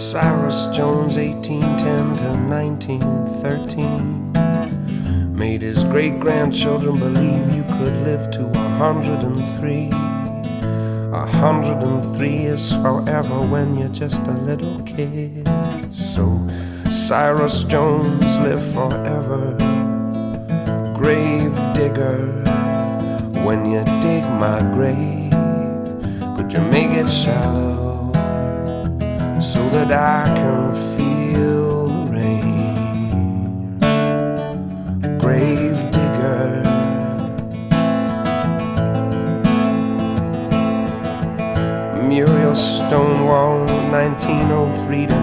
Cyrus Jones, 1810 to 1913, made his great-grandchildren believe you could live to 103. 103 is forever when you're just a little kid. So Cyrus Jones, live forever. Grave digger, when you dig my grave, could you make it shallow so that I can feel the rain? Grave digger. Muriel Stonewall, 1903 to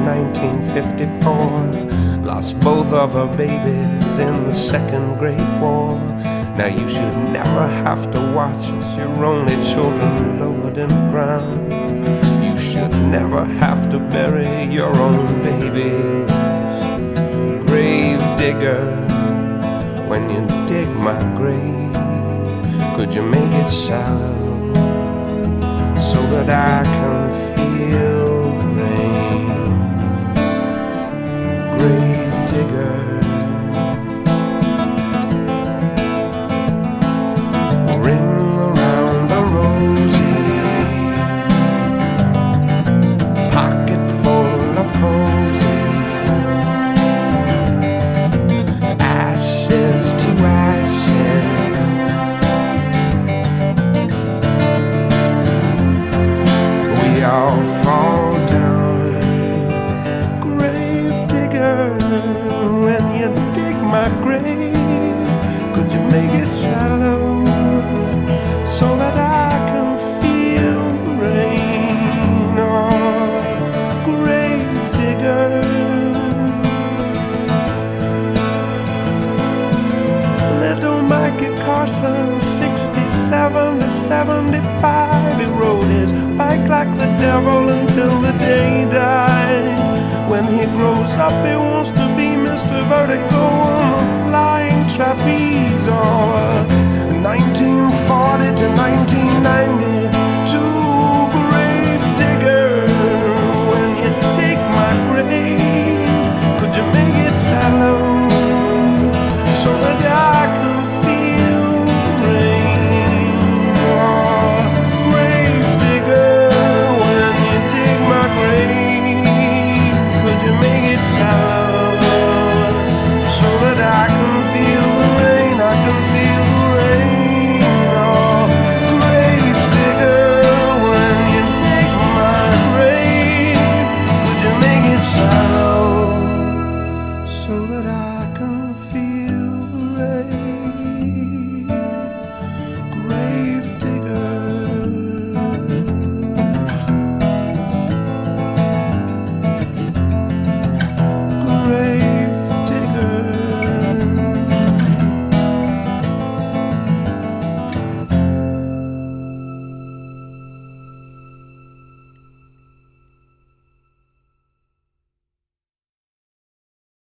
1954, lost both of her babies in the Second Great War. Now you should never have to watch as your only children lowered in the ground. You should never have to bury your own babies. Grave digger, when you dig my grave, could you make it shallow so that I can feel the rain? Grave digger. Ring around the rosy, pocket full of posy, ashes to ashes. We all fall down. Grave digger, when you dig my grave, could you make it shallow so that I can feel the rain? Oh, grave digger. Little Mikey Carson, 67 to 75, he rode his bike like the devil until the day he died. When he grows up, he wants to be Mr. Vertigo on a flying trapeze. Oh, 1940 to 1990,